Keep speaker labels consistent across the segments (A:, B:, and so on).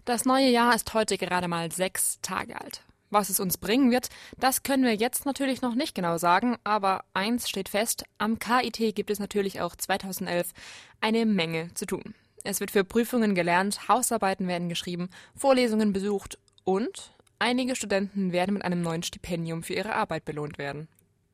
A: Das neue Jahr ist heute gerade mal 6 Tage alt. Was es uns bringen wird, das können wir jetzt natürlich noch nicht genau sagen, aber eins steht fest, am KIT gibt es natürlich auch 2011 eine Menge zu tun. Es wird für Prüfungen gelernt, Hausarbeiten werden geschrieben, Vorlesungen besucht und einige Studenten werden mit einem neuen Stipendium für ihre Arbeit belohnt werden.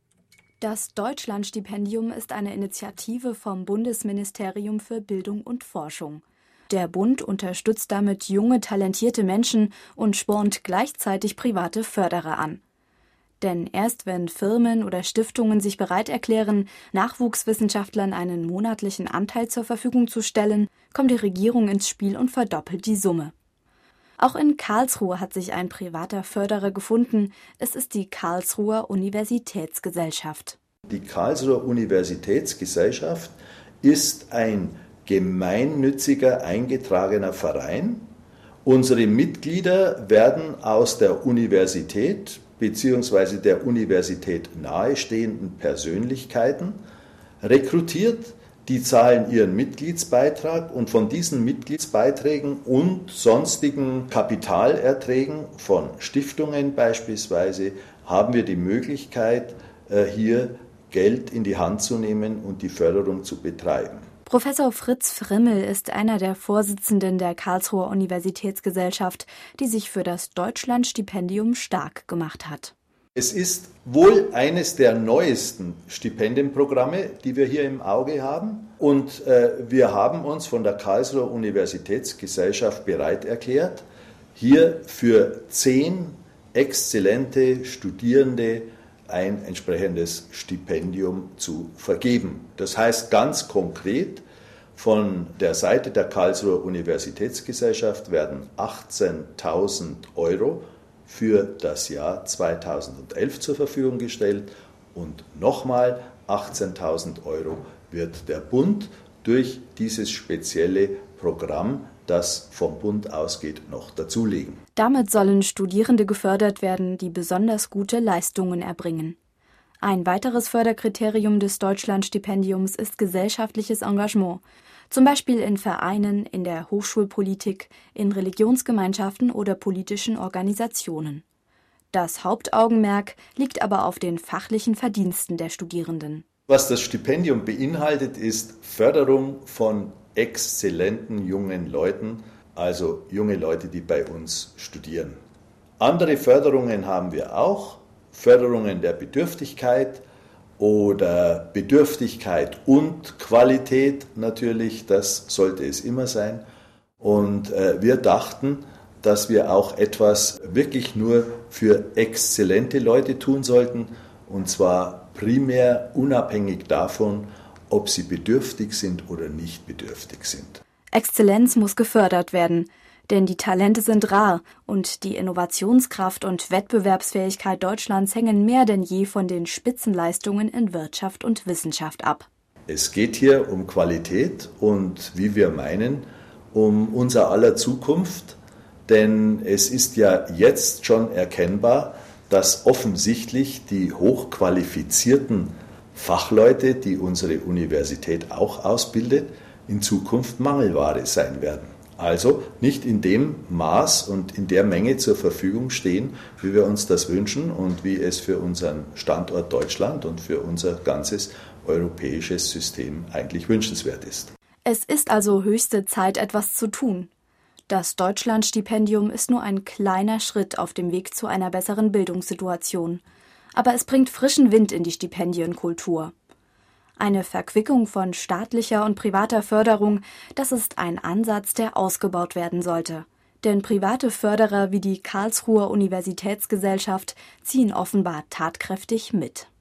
B: Das Deutschlandstipendium ist eine Initiative vom Bundesministerium für Bildung und Forschung. Der Bund unterstützt damit junge, talentierte Menschen und spornt gleichzeitig private Förderer an. Denn erst wenn Firmen oder Stiftungen sich bereit erklären, Nachwuchswissenschaftlern einen monatlichen Anteil zur Verfügung zu stellen, kommt die Regierung ins Spiel und verdoppelt die Summe. Auch in Karlsruhe hat sich ein privater Förderer gefunden. Es ist die Karlsruher Universitätsgesellschaft.
C: Die Karlsruher Universitätsgesellschaft ist ein gemeinnütziger, eingetragener Verein. Unsere Mitglieder werden aus der Universität bzw. der Universität nahestehenden Persönlichkeiten rekrutiert. Die zahlen ihren Mitgliedsbeitrag und von diesen Mitgliedsbeiträgen und sonstigen Kapitalerträgen von Stiftungen beispielsweise haben wir die Möglichkeit, hier Geld in die Hand zu nehmen und die Förderung zu betreiben.
B: Professor Fritz Frimmel ist einer der Vorsitzenden der Karlsruher Universitätsgesellschaft, die sich für das Deutschlandstipendium stark gemacht hat.
C: Es ist wohl eines der neuesten Stipendienprogramme, die wir hier im Auge haben. Und wir haben uns von der Karlsruher Universitätsgesellschaft bereit erklärt, hier für 10 exzellente Studierende ein entsprechendes Stipendium zu vergeben. Das heißt ganz konkret, von der Seite der Karlsruher Universitätsgesellschaft werden 18.000 Euro für das Jahr 2011 zur Verfügung gestellt und nochmal 18.000 Euro wird der Bund durch dieses spezielle Programm, das vom Bund ausgeht, noch dazulegen.
B: Damit sollen Studierende gefördert werden, die besonders gute Leistungen erbringen. Ein weiteres Förderkriterium des Deutschlandstipendiums ist gesellschaftliches Engagement, zum Beispiel in Vereinen, in der Hochschulpolitik, in Religionsgemeinschaften oder politischen Organisationen. Das Hauptaugenmerk liegt aber auf den fachlichen Verdiensten der Studierenden.
C: Was das Stipendium beinhaltet, ist Förderung von exzellenten jungen Leuten, also junge Leute, die bei uns studieren. Andere Förderungen haben wir auch, Förderungen der Bedürftigkeit oder Bedürftigkeit und Qualität natürlich, das sollte es immer sein. Und wir dachten, dass wir auch etwas wirklich nur für exzellente Leute tun sollten, und zwar primär unabhängig davon, ob sie bedürftig sind oder nicht bedürftig sind.
B: Exzellenz muss gefördert werden, denn die Talente sind rar und die Innovationskraft und Wettbewerbsfähigkeit Deutschlands hängen mehr denn je von den Spitzenleistungen in Wirtschaft und Wissenschaft ab.
C: Es geht hier um Qualität und, wie wir meinen, um unser aller Zukunft, denn es ist ja jetzt schon erkennbar, dass offensichtlich die hochqualifizierten Fachleute, die unsere Universität auch ausbildet, in Zukunft Mangelware sein werden. Also nicht in dem Maß und in der Menge zur Verfügung stehen, wie wir uns das wünschen und wie es für unseren Standort Deutschland und für unser ganzes europäisches System eigentlich wünschenswert ist.
B: Es ist also höchste Zeit, etwas zu tun. Das Deutschlandstipendium ist nur ein kleiner Schritt auf dem Weg zu einer besseren Bildungssituation. Aber es bringt frischen Wind in die Stipendienkultur. Eine Verquickung von staatlicher und privater Förderung, das ist ein Ansatz, der ausgebaut werden sollte. Denn private Förderer wie die Karlsruher Universitätsgesellschaft ziehen offenbar tatkräftig mit.